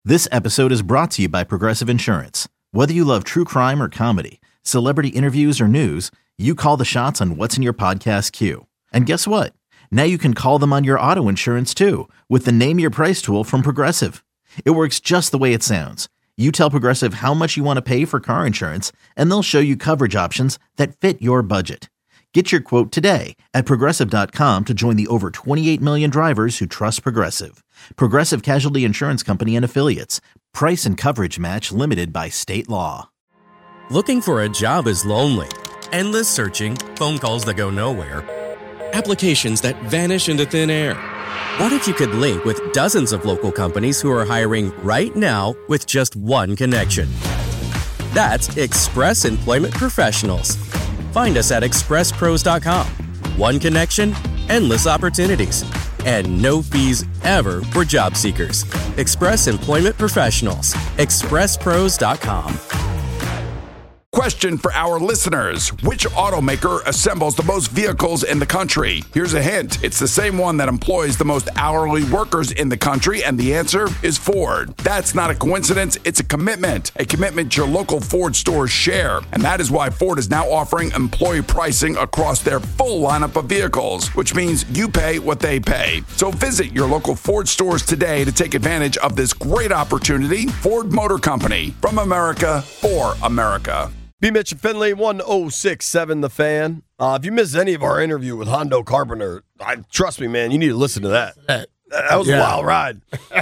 This episode is brought to you by Progressive Insurance. Whether you love true crime or comedy, celebrity interviews or news, you call the shots on what's in your podcast queue. And guess what? Now you can call them on your auto insurance too with the Name Your Price tool from Progressive. It works just the way it sounds. You tell Progressive how much you want to pay for car insurance, and they'll show you coverage options that fit your budget. Get your quote today at Progressive.com to join the over 28 million drivers who trust Progressive. Progressive Casualty Insurance Company and Affiliates. Price and coverage match limited by state law. Looking for a job is lonely. Endless searching, phone calls that go nowhere, applications that vanish into thin air. What if you could link with dozens of local companies who are hiring right now with just one connection? That's Express Employment Professionals. Find us at expresspros.com. One connection, endless opportunities, and no fees ever for job seekers. Express Employment Professionals. expresspros.com. Question for our listeners. Which automaker assembles the most vehicles in the country? Here's a hint. It's the same one that employs the most hourly workers in the country, and the answer is Ford. That's not a coincidence. It's a commitment your local Ford stores share. And that is why Ford is now offering employee pricing across their full lineup of vehicles, which means you pay what they pay. So visit your local Ford stores today to take advantage of this great opportunity. Ford Motor Company, from America for America. B. Mitch and Finley, 1067 The Fan. If you missed any of our interview with Hondo Carpenter, trust me, man, you need to listen to that. That was a wild ride.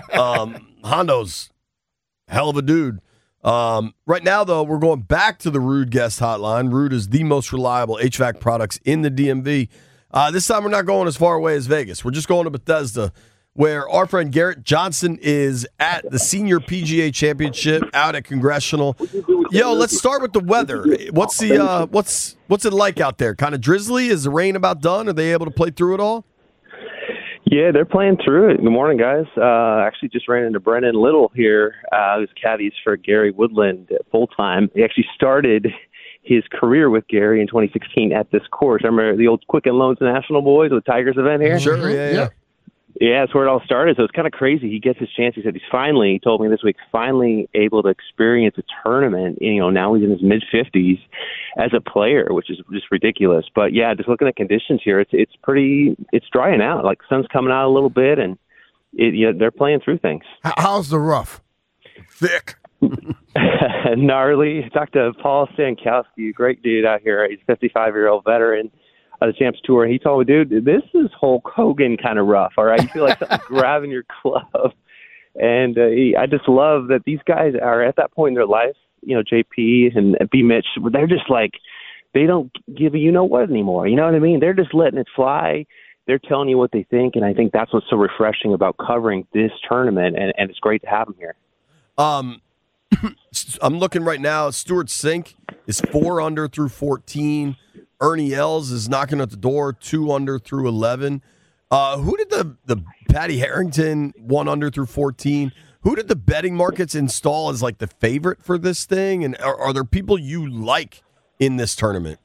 Hondo's a hell of a dude. Right now, though, we're going back to the Ruud guest hotline. Ruud is the most reliable HVAC products in the DMV. This time, we're not going as far away as Vegas. We're just going to Bethesda, where our friend Garrett Johnson is at the Senior PGA Championship out at Congressional. Yo, let's start with the weather. What's it like out there? Kind of drizzly? Is the rain about done? Are they able to play through it all? Yeah, they're playing through it. Good morning, guys. Actually just ran into Brennan Little here, who's caddies for Gary Woodland full-time. He actually started his career with Gary in 2016 at this course. Remember the old Quicken Loans National Boys with Tigers event here? Sure, yeah. Yeah, that's where it all started. So it's kind of crazy. He gets his chance. He said he told me this week, finally able to experience a tournament. Now he's in his mid-50s as a player, which is just ridiculous. But, yeah, just looking at conditions here, it's drying out. Like, sun's coming out a little bit, and they're playing through things. How's the rough? Thick. Gnarly. Talked to Paul Stankowski, a great dude out here. He's a 55-year-old veteran of the Champs Tour. He told me, dude, this is Hulk Hogan kind of rough, all right? You feel like something's grabbing your club. And I just love that these guys are at that point in their life, JP and B. Mitch, they're just like, they don't give a you-know-what anymore. You know what I mean? They're just letting it fly. They're telling you what they think, and I think that's what's so refreshing about covering this tournament, and it's great to have them here. I'm looking right now. Stuart Sink is 4 under through 14. Ernie Els is knocking at the door, 2 under through 11. Who did the Patty Harrington 1 under through 14? Who did the betting markets install as like the favorite for this thing? And are there people you like in this tournament?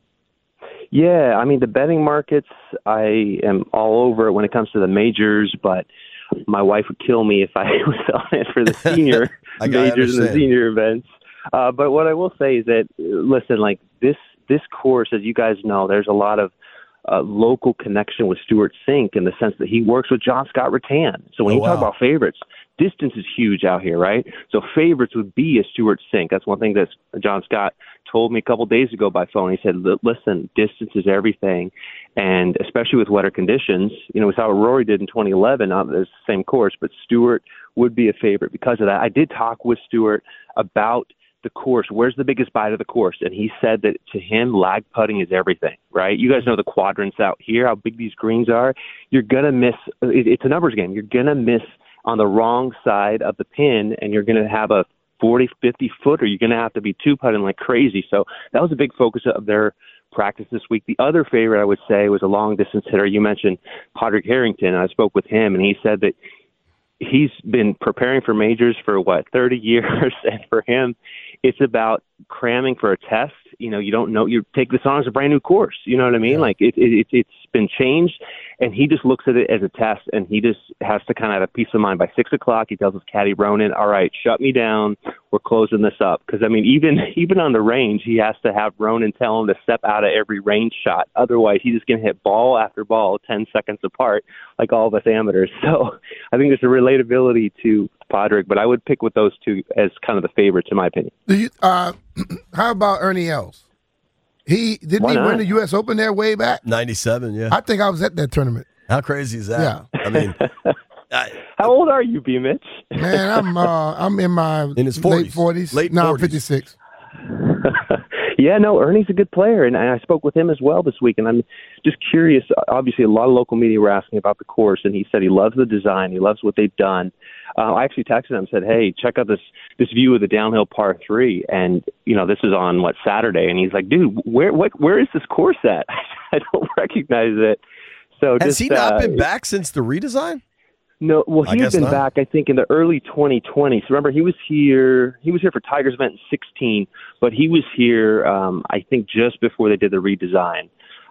Yeah, I mean, the betting markets, I am all over it when it comes to the majors, but my wife would kill me if I was on it for the senior majors and the senior events. But what I will say is that, listen, like this course, as you guys know, there's a lot of local connection with Stuart Sink in the sense that he works with John Scott Rattan. So when you talk about favorites, distance is huge out here, right? So favorites would be a Stuart Sink. That's one thing that John Scott told me a couple days ago by phone. He said, listen, distance is everything. And especially with wetter conditions, we saw what Rory did in 2011, not the same course, but Stuart would be a favorite because of that. I did talk with Stuart about the course. Where's the biggest bite of the course? And he said that to him, lag putting is everything, right? You guys know the quadrants out here, how big these greens are. You're going to miss. It's a numbers game. You're going to miss on the wrong side of the pin, and you're going to have a 40, 50 footer. You're going to have to be two putting like crazy. So that was a big focus of their practice this week. The other favorite I would say was a long distance hitter. You mentioned Padraig Harrington. I spoke with him, and he said that he's been preparing for majors for 30 years. And for him, it's about cramming for a test you don't know. You take this on as a brand new course. You know what I mean? Like it's been changed, and he just looks at it as a test, and he just has to kind of have a peace of mind. By 6 o'clock, he tells his caddy Ronan, "All right, shut me down. We're closing this up." Because I mean, even on the range, he has to have Ronan tell him to step out of every range shot. Otherwise, he's just going to hit ball after ball 10 seconds apart, like all of us amateurs. So I think there's a relatability to Padraig, but I would pick with those two as kind of the favorites, in my opinion. How about Ernie Els? He win the U.S. Open there way back? 97, yeah. I think I was at that tournament. How crazy is that? Yeah. I mean, how old are you, B. Mitch? Man, I'm in his 40s. Late 40s. No, I'm 56. Yeah, no, Ernie's a good player, and I spoke with him as well this week, and I'm just curious. Obviously, a lot of local media were asking about the course, and he said he loves the design. He loves what they've done. I actually texted him and said, hey, check out this view of the downhill par 3, and, this is on, Saturday, and he's like, dude, where is this course at? I don't recognize it. So has he not been back since the redesign? No, well, he had been back, I think, in the early 2020s. So remember, he was here for Tiger's event in 2016, but he was here, I think, just before they did the redesign,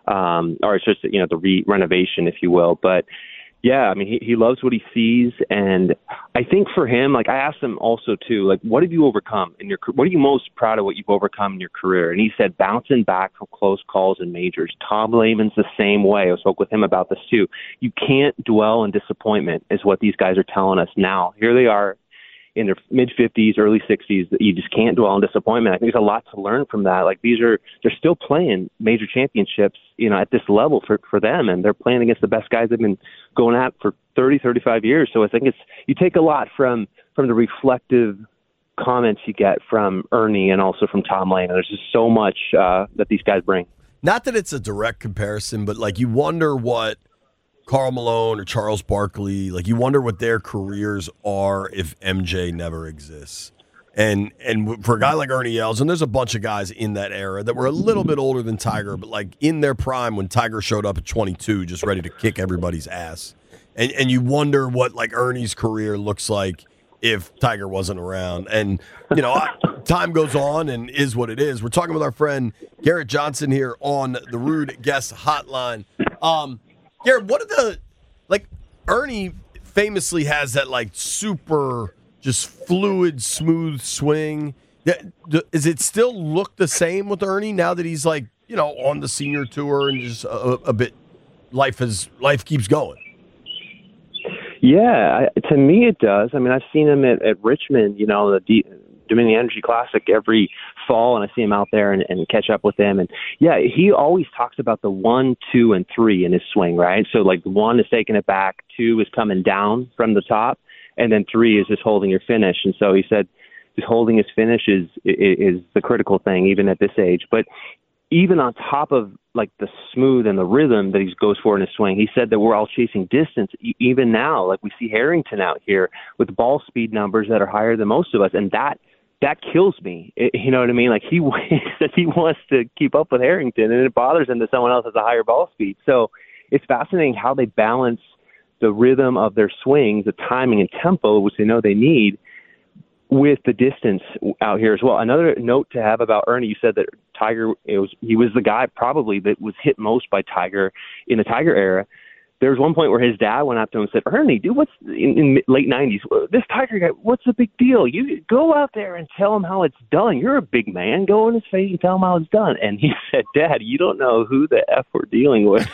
or it's just, the renovation, if you will. But yeah, I mean, he loves what he sees, and I think for him, I asked him also too, what have you overcome in your? What are you most proud of what you've overcome in your career? And he said bouncing back from close calls and majors. Tom Lehman's the same way. I spoke with him about this too. You can't dwell in disappointment, is what these guys are telling us now. Here they are in their mid-50s, early 60s. You just can't dwell in disappointment. I think there's a lot to learn from that. They're still playing major championships, at this level for them, and they're playing against the best guys they've been going at for 30, 35 years. So I think you take a lot from the reflective comments you get from Ernie and also from Tom Lane. There's just so much that these guys bring. Not that it's a direct comparison, but you wonder what Karl Malone or Charles Barkley, you wonder what their careers are if MJ never exists. And for a guy like Ernie Els, and there's a bunch of guys in that era that were a little bit older than Tiger, but in their prime when Tiger showed up at 22, just ready to kick everybody's ass. And you wonder what Ernie's career looks like if Tiger wasn't around. And, time goes on and is what it is. We're talking with our friend Garrett Johnson here on the Rude Guest Hotline. Garrett, what are Ernie famously has that super just fluid, smooth swing. Does it still look the same with Ernie now that he's on the senior tour and just a bit life keeps going? Yeah, to me it does. I mean, I've seen him at Richmond, the Dominion Energy Classic every fall, and I see him out there and catch up with him. And yeah, he always talks about the 1, 2, and 3 in his swing, right? So 1 is taking it back, 2 is coming down from the top, and then 3 is just holding your finish. And so he said just holding his finish is the critical thing, even at this age. But even on top of the smooth and the rhythm that he goes for in his swing, he said that we're all chasing distance. Even now, we see Harrington out here with ball speed numbers that are higher than most of us, and that kills me. You know what I mean? He says he wants to keep up with Harrington, and it bothers him that someone else has a higher ball speed. So it's fascinating how they balance the rhythm of their swings, the timing and tempo, which they know they need, with the distance out here as well. Another note to have about Ernie, you said that Tiger, he was the guy probably that was hit most by Tiger in the Tiger era. There was one point where his dad went up to him and said, Ernie, dude, what's in late 90s, this Tiger guy, what's the big deal? You go out there and tell him how it's done. You're a big man. Go in his face and tell him how it's done. And he said, Dad, you don't know who the F we're dealing with.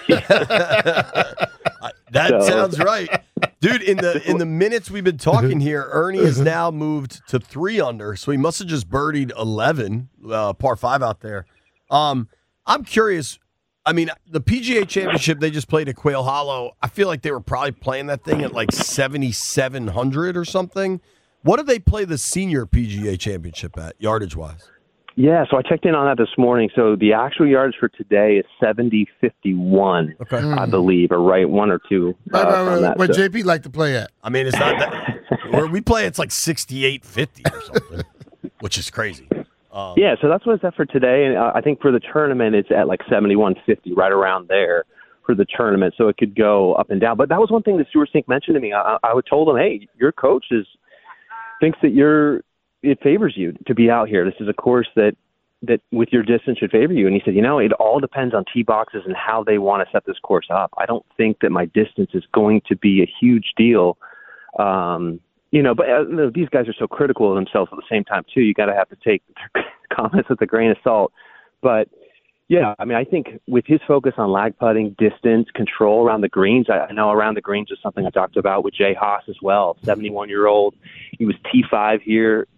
That sounds right. Dude, in the minutes we've been talking here, Ernie has now moved to 3 under, so he must have just birdied 11, par 5 out there. I'm curious. I mean, the PGA Championship they just played at Quail Hollow, I feel like they were probably playing that thing at 7,700 or something. What did they play the senior PGA Championship at, yardage-wise? Yeah, so I checked in on that this morning. So the actual yardage for today is 70.51, okay. I believe, or right 1 or 2. What JP like to play at? I mean, it's not that. Where we play, it's 68.50 or something, which is crazy. Yeah, so that's what it's at for today, and I think for the tournament it's at 71.50, right around there for the tournament. So it could go up and down. But that was one thing that Stuart Sink mentioned to me. I told him, hey, your coach thinks that it favors you to be out here. This is a course that that with your distance should favor you. And he said, it all depends on tee boxes and how they want to set this course up. I don't think that my distance is going to be a huge deal. But these guys are so critical of themselves at the same time, too. You got to have to take their comments with a grain of salt. But, yeah, I mean, I think with his focus on lag putting, distance, control around the greens, I know around the greens is something I talked about with Jay Haas as well, 71-year-old. He was T5 here,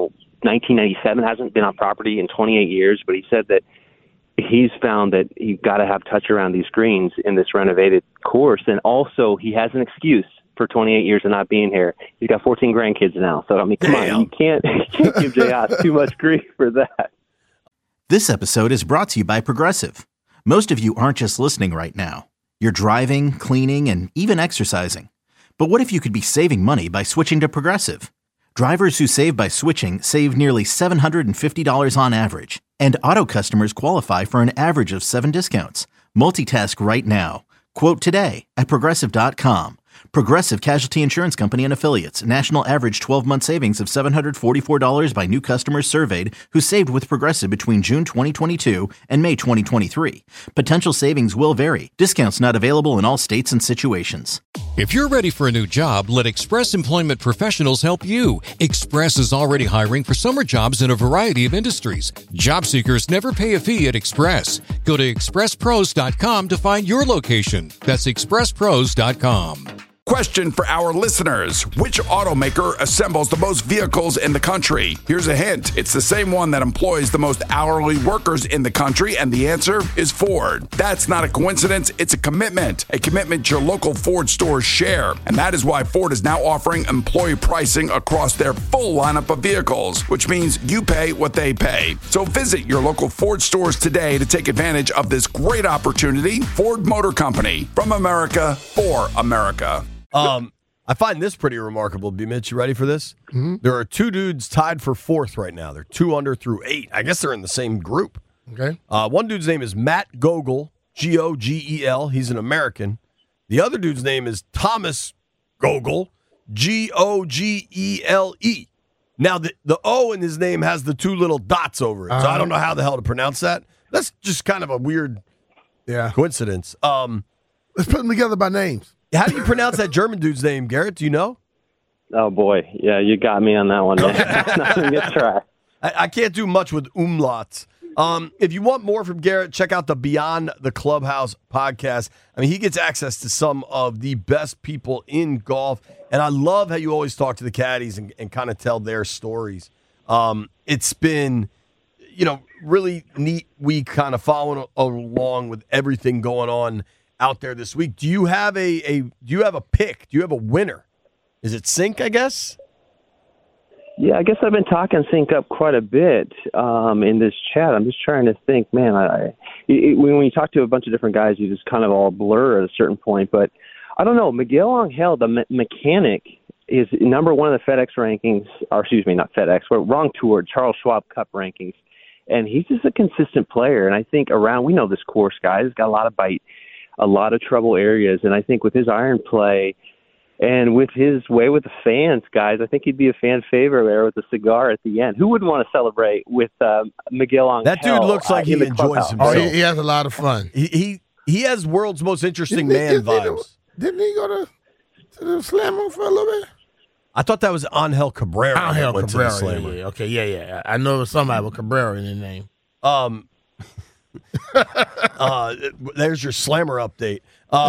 1997, hasn't been on property in 28 years, but he said that he's found that you've got to have touch around these greens in this renovated course. And also he has an excuse for 28 years of not being here. He's got 14 grandkids now. So, I mean, come on, you can't give Jay Haas too much grief for that. This episode is brought to you by Progressive. Most of you aren't just listening right now. You're driving, cleaning, and even exercising. But what if you could be saving money by switching to Progressive? Drivers who save by switching save nearly $750 on average. And auto customers qualify for an average of 7 discounts. Multitask right now. Quote today at Progressive.com. Progressive Casualty Insurance Company and Affiliates. National average 12-month savings of $744 by new customers surveyed who saved with Progressive between June 2022 and May 2023. Potential savings will vary. Discounts not available in all states and situations. If you're ready for a new job, let Express Employment Professionals help you. Express is already hiring for summer jobs in a variety of industries. Job seekers never pay a fee at Express. Go to expresspros.com to find your location. That's expresspros.com. Question for our listeners. Which automaker assembles the most vehicles in the country? Here's a hint. It's the same one that employs the most hourly workers in the country, and the answer is Ford. That's not a coincidence. It's a commitment your local Ford stores share. And that is why Ford is now offering employee pricing across their full lineup of vehicles, which means you pay what they pay. So visit your local Ford stores today to take advantage of this great opportunity. Ford Motor Company, from America, for America. I find this pretty remarkable, B-Mitch. You ready for this? Mm-hmm. There are 2 dudes tied for 4th right now. They're 2 under through 8. I guess they're in the same group. Okay. One dude's name is Matt Gogel, Gogel. He's an American. The other dude's name is Thomas Gogel, Gogle. Now, the O in his name has the 2 little dots over it, so I don't know how the hell to pronounce that. That's just kind of a weird coincidence. Let's put them together by names. How do you pronounce that German dude's name, Garrett? Do you know? Oh, boy. Yeah, you got me on that one, man. Not even get try. I can't do much with umlauts. If you want more from Garrett, check out the Beyond the Clubhouse podcast. I mean, he gets access to some of the best people in golf, and I love how you always talk to the caddies and kind of tell their stories. It's been, really neat week kind of following along with everything going on out there this week. Do you have a pick? Do you have a winner? Is it Sync, I guess? Yeah, I guess I've been talking Sync up quite a bit in this chat. I'm just trying to think, man, when you talk to a bunch of different guys, you just kind of all blur at a certain point. But I don't know. Miguel Angel, the mechanic, is number 1 in the FedEx rankings, or excuse me, not FedEx, but wrong tour, Charles Schwab Cup rankings. And he's just a consistent player. And I think we know this course, guys. He's got a lot of bite, a lot of trouble areas. And I think with his iron play and with his way with the fans, guys, I think he'd be a fan favorite there with the cigar at the end. Who wouldn't want to celebrate with Miguel Angel? That dude looks like he enjoys himself. Oh, he has a lot of fun. He has world's most interesting man vibes. Didn't he go to the Slammer for a little bit? I thought that was Angel Cabrera. Angel went Cabrera, to the Slammer. yeah. Okay, yeah. I know somebody with Cabrera in their name. There's your Slammer update.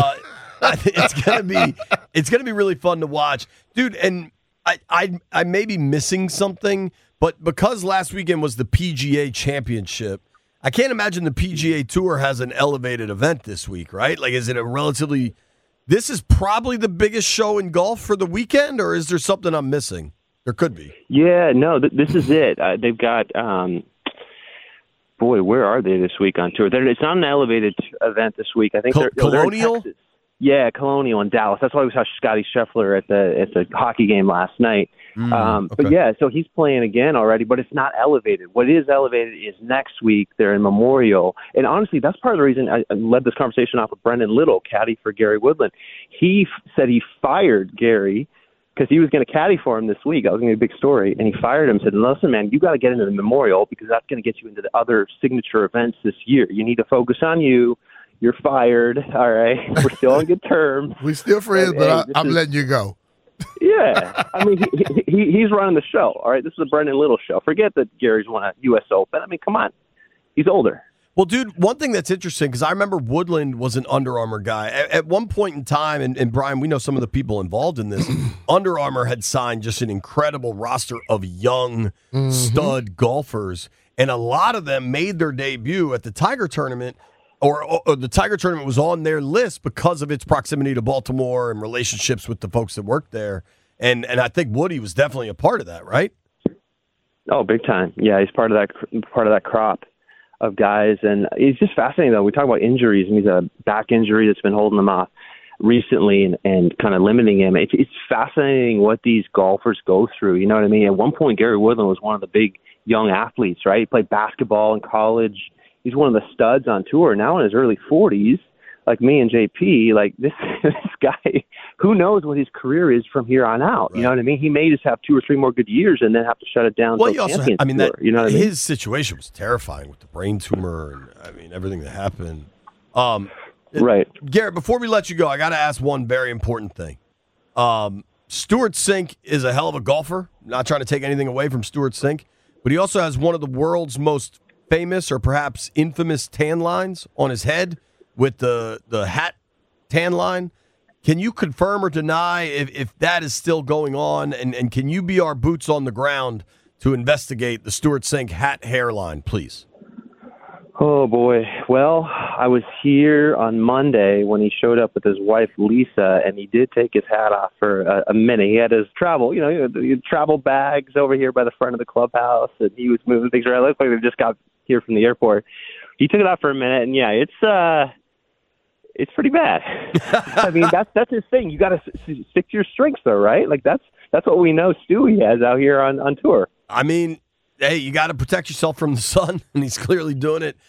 It's gonna be really fun to watch, dude. And I may be missing something, but because last weekend was the PGA Championship, I can't imagine the PGA Tour has an elevated event this week, right? Like, is it a relatively? This is probably the biggest show in golf for the weekend, or is there something I'm missing? There could be. Yeah, no, this is it. They've got. Boy, where are they this week on tour? It's not an elevated event this week. I think they're Colonial. in Texas. Yeah, Colonial in Dallas. That's why we saw Scotty Scheffler at the hockey game last night. Okay. But yeah, so he's playing again already, but it's not elevated. What is elevated is next week they're in Memorial. And honestly, that's part of the reason I led this conversation off with Brendan Little, caddy for Gary Woodland. He said he fired Gary because he was going to caddy for him this week. That was going to be a big story. And he fired him and said, listen, man, you got to get into the Memorial because that's going to get you into the other signature events this year. You need to focus on you. You're fired. All right. We're still on good terms. We're still friends, but I'm letting you go. Yeah. I mean, he's running the show. All right. This is a Brendan Little show. Forget that Gary's won a U.S. Open. I mean, come on. He's older. Well, dude, one thing that's interesting, because I remember Woodland was an Under Armour guy. At one point in time, and Brian, we know some of the people involved in this, Under Armour had signed just an incredible roster of young stud golfers, and a lot of them made their debut at the Tiger Tournament, or the Tiger Tournament was on their list because of its proximity to Baltimore and relationships with the folks that worked there. And I think Woody was definitely a part of that, right? Oh, big time. Yeah, he's part of that crop of guys, and it's just fascinating though. We talk about injuries, and he's a back injury that's been holding him off recently and kind of limiting him. It's fascinating what these golfers go through. You know what I mean? At one point, Gary Woodland was one of the big young athletes, right? He played basketball in college. He's one of the studs on tour. Now in his early 40s, like me and JP, like this guy, who knows what his career is from here on out? Right. You know what I mean? He may just have 2 or 3 more good years and then have to shut it down. Well, you know what I mean? His situation was terrifying with the brain tumor and everything that happened. Right, Garrett. Before we let you go, I got to ask one very important thing. Stewart Cink is a hell of a golfer. Not trying to take anything away from Stewart Cink, but he also has one of the world's most famous or perhaps infamous tan lines on his head with the hat tan line. Can you confirm or deny if that is still going on? And can you be our boots on the ground to investigate the Stewart Cink hat hairline, please? Oh, boy. Well, I was here on Monday when he showed up with his wife, Lisa, and he did take his hat off for a minute. He had his travel bags over here by the front of the clubhouse, and he was moving things around. It looked like they just got here from the airport. He took it off for a minute, and yeah, it's pretty bad. I mean, that's his thing. You got to stick to your strengths, though, right? Like that's what we know Stewie has out here on tour. I mean, hey, you got to protect yourself from the sun, and he's clearly doing it.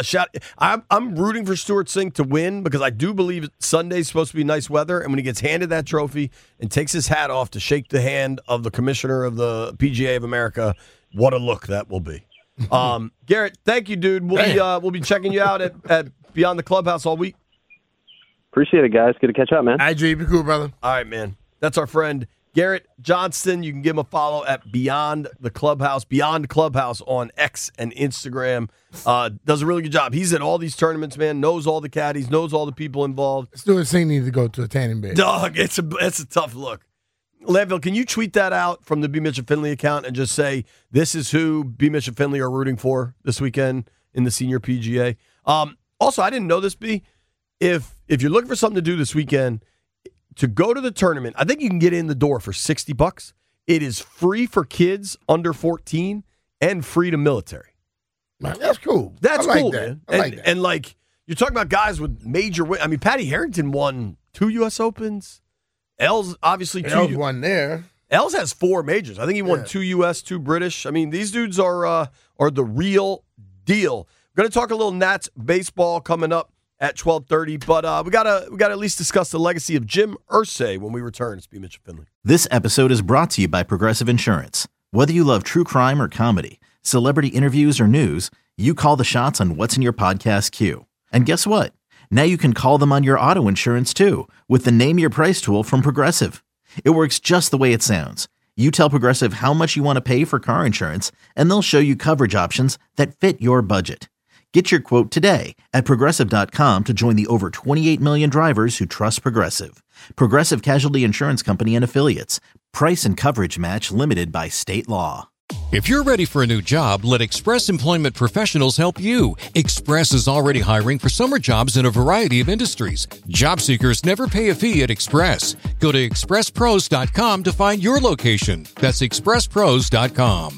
I'm rooting for Stewart Cink to win because I do believe Sunday's supposed to be nice weather, and when he gets handed that trophy and takes his hat off to shake the hand of the commissioner of the PGA of America, what a look that will be. Garrett, thank you, dude. We'll be checking you out at Beyond the Clubhouse all week. Appreciate it, guys. Good to catch up, man. Be cool, brother. All right, man. That's our friend Garrett Johnston. You can give him a follow at Beyond the Clubhouse, Beyond Clubhouse on X and Instagram. Does a really good job. He's at all these tournaments, man. Knows all the caddies, knows all the people involved. Stewart Cink needs to go to a tanning bed. Dog, it's a tough look. Landville, can you tweet that out from the B. Mitch and Finley account and just say this is who B. Mitch and Finley are rooting for this weekend in the Senior PGA? Also, I didn't know this, B. If you're looking for something to do this weekend, to go to the tournament, I think you can get in the door for $60. It is free for kids under 14 and free to military. Man, that's cool. That's cool, that. man. I like that. And like you're talking about guys with major wins. I mean, Patty Harrington won 2 U.S. Opens. Els obviously Els won there. Els has 4 majors. I think he won 2 U.S., 2 British. I mean, these dudes are the real deal. We're going to talk a little Nats baseball coming up at 12:30, but we gotta at least discuss the legacy of Jim Irsay when we return. It's B. Mitch and Finley. This episode is brought to you by Progressive Insurance. Whether you love true crime or comedy, celebrity interviews or news, you call the shots on what's in your podcast queue. And guess what? Now you can call them on your auto insurance too with the Name Your Price tool from Progressive. It works just the way it sounds. You tell Progressive how much you want to pay for car insurance, and they'll show you coverage options that fit your budget. Get your quote today at Progressive.com to join the over 28 million drivers who trust Progressive. Progressive Casualty Insurance Company and Affiliates. Price and coverage match limited by state law. If you're ready for a new job, let Express Employment Professionals help you. Express is already hiring for summer jobs in a variety of industries. Job seekers never pay a fee at Express. Go to expresspros.com to find your location. That's expresspros.com.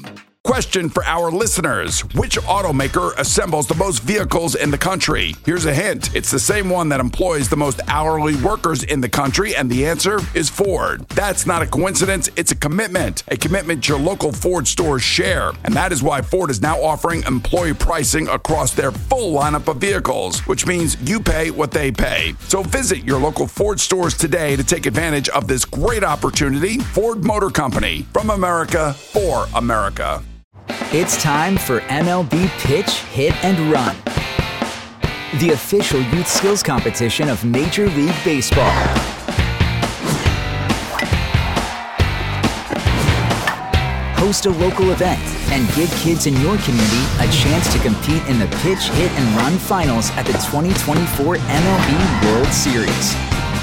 Question for our listeners. Which automaker assembles the most vehicles in the country? Here's a hint. It's the same one that employs the most hourly workers in the country, and the answer is Ford. That's not a coincidence. It's a commitment your local Ford stores share. And that is why Ford is now offering employee pricing across their full lineup of vehicles, which means you pay what they pay. So visit your local Ford stores today to take advantage of this great opportunity. Ford Motor Company, from America for America. It's time for MLB Pitch, Hit, and Run, the official youth skills competition of Major League Baseball. Host a local event and give kids in your community a chance to compete in the Pitch, Hit, and Run finals at the 2024 MLB World Series.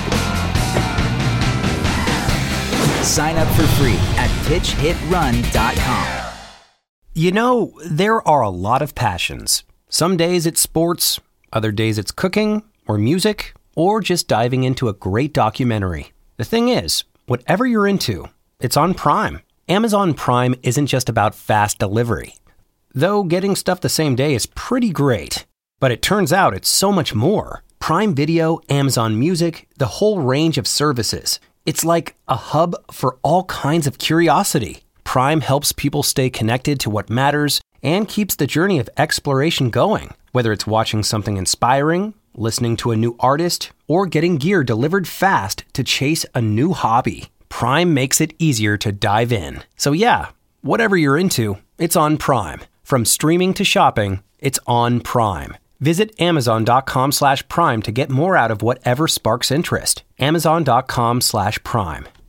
Sign up for free at pitchhitrun.com. You know, there are a lot of passions. Some days it's sports, other days it's cooking, or music, or just diving into a great documentary. The thing is, whatever you're into, it's on Prime. Amazon Prime isn't just about fast delivery. Though getting stuff the same day is pretty great. But it turns out it's so much more. Prime Video, Amazon Music, the whole range of services. It's like a hub for all kinds of curiosity. Prime helps people stay connected to what matters and keeps the journey of exploration going. Whether it's watching something inspiring, listening to a new artist, or getting gear delivered fast to chase a new hobby, Prime makes it easier to dive in. So yeah, whatever you're into, it's on Prime. From streaming to shopping, it's on Prime. Visit Amazon.com/Prime to get more out of whatever sparks interest. Amazon.com/Prime.